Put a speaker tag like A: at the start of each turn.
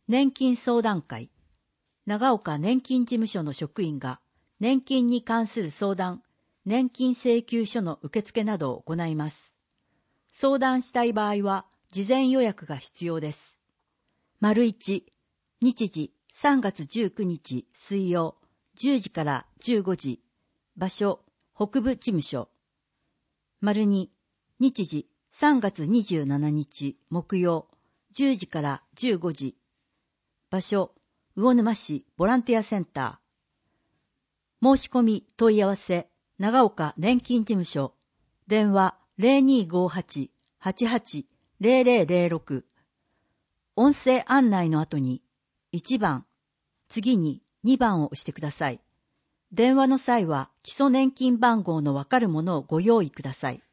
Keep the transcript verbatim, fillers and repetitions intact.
A: 年金相談会。長岡年金事務所の職員が年金に関する相談、年金請求書の受付などを行います。相談したい場合は事前予約が必要です。丸一、日時さんがつじゅうくにち水曜じゅうじからじゅうごじ、場所北部事務所。丸二、日時さんがつにじゅうしちにち木曜じゅうじからじゅうごじ、場所魚沼市ボランティアセンター。申し込み問い合わせ長岡年金事務所。電話 ゼロにーごーはち はちはち ゼロゼロゼロろく。音声案内の後にいちばん、次ににばんを押してください。電話の際は基礎年金番号のわかるものをご用意ください。